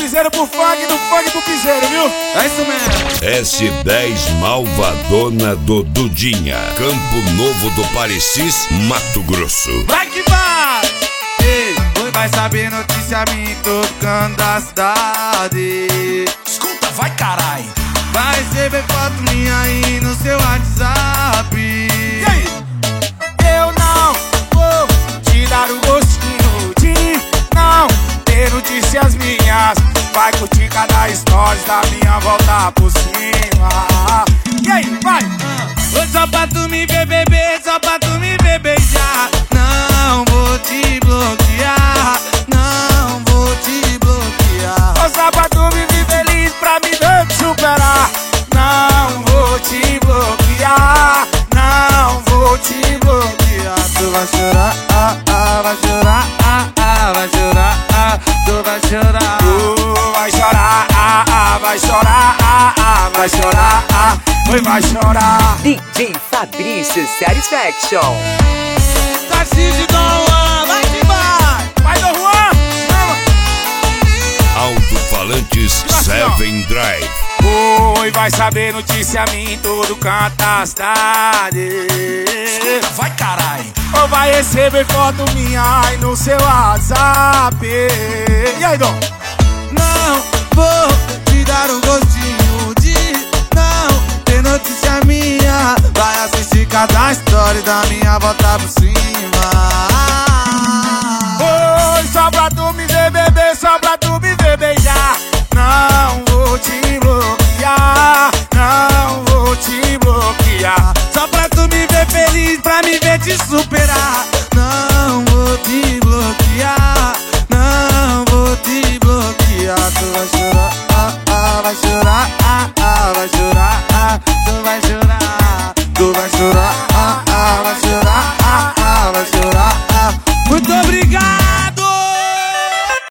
piseiro pro funk, do funk pro piseiro, viu? É isso mesmo. S10 Malvadona do Dudinha, Campo Novo do Parecis, Mato Grosso. Vai que vai! Ei, oi, vai saber notícia minha em todo canto da cidade. Escuta, vai carai. Vai receber foto minha aí no seu WhatsApp. E aí? Eu não vou te dar o gostinho de não ter notícias minhas. Vai curtir cada stories da minha volta por cima. E aí, vai! Oi, só pra tu me ver beber, só pra tu me ver beijar. Não vou te bloquear, não vou te bloquear. Só pra tu me ver feliz, pra me ver te superar. Não vou te bloquear, não vou te bloquear. Tu vai chorar, vai chorar, vai chorar, tu vai chorar. Tu vai chorar, vai chorar, vai chorar, vai chorar. DJ Fabrício Satisfaction. Tarcísio Dom Juan, vai que vai! Vai, Dom Juan! Alto-falantes Seven Drive. Oi, vai saber notícia minha em todo canto da cidade. Escuta, vai carai! Ou vai receber foto minha aí no seu WhatsApp. E aí, Dom? Não vou te dar um gostinho de não ter notícia minha. Vai assistir cada história da minha volta por cima. Oi, só pra tu me ver beber, só pra tu me ver beijar. Não vou te bloquear, não vou te bloquear. Só pra tu me ver feliz, pra me ver te superar. Não vou te bloquear, não vou te bloquear. Tu vai chorar, vai chorar, vai chorar, tu vai chorar, tu vai chorar,